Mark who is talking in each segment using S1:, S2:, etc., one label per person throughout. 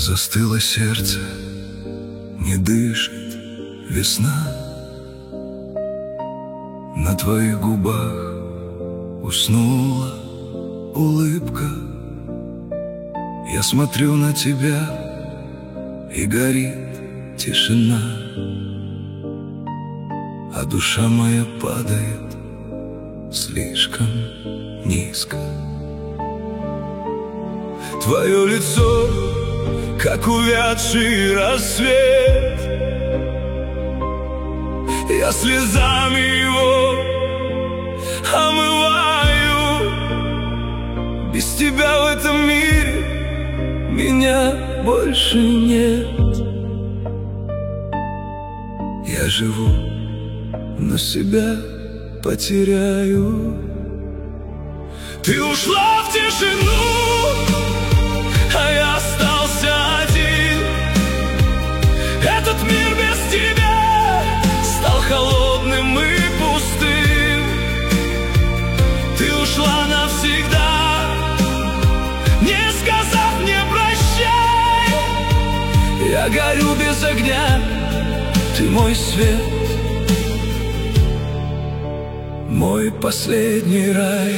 S1: Застыло сердце, не дышит весна. На твоих губах уснула улыбка. Я смотрю на тебя, и горит тишина, а душа моя падает слишком низко. Твое лицо, как увядший рассвет, я слезами его омываю. Без тебя в этом мире меня больше нет. Я живу, но себя потеряю. Ты ушла в тишину, а я остался один. Этот мир без тебя стал холодным и пустым. Ты ушла навсегда, не сказав мне прощай. Я горю без огня, ты мой свет, мой последний рай.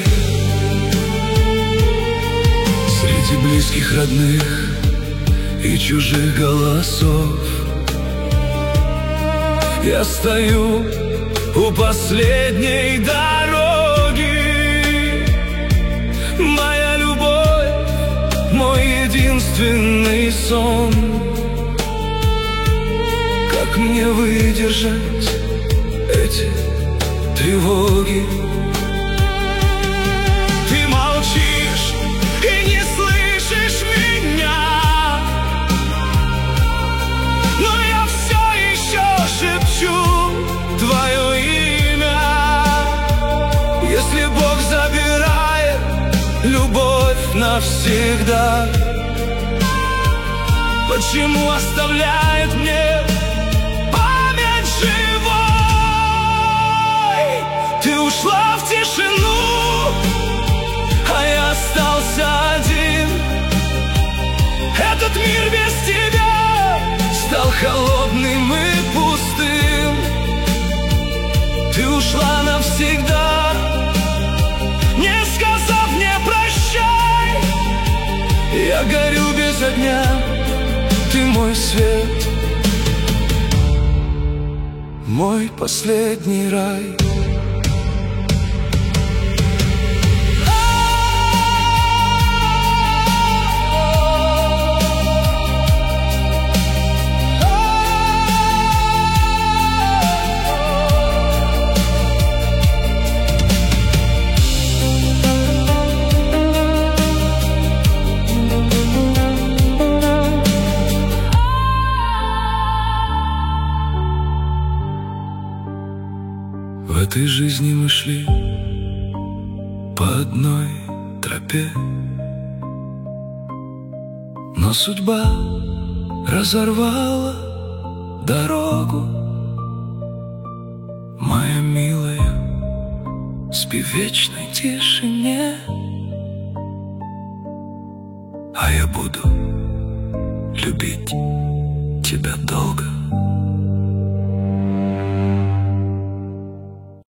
S1: Среди близких, родных и чужих голосов я стою у последней дороги. Моя любовь, мой единственный сон. Как мне выдержать эти тревоги? Ты молчишь и не слышишь меня, но я все еще шепчу твое имя. Если Бог забирает любовь навсегда, почему оставляет мне память живой? Ты ушла в тишину, а я остался один. Этот мир без тебя стал холодным и пустым. Ты ушла навсегда, не сказав мне прощай. Я горю без огня, ты мой свет, мой последний рай. В этой жизни мы шли по одной тропе, но судьба разорвала дорогу. Моя милая, спи в вечной тишине, а я буду любить тебя долго.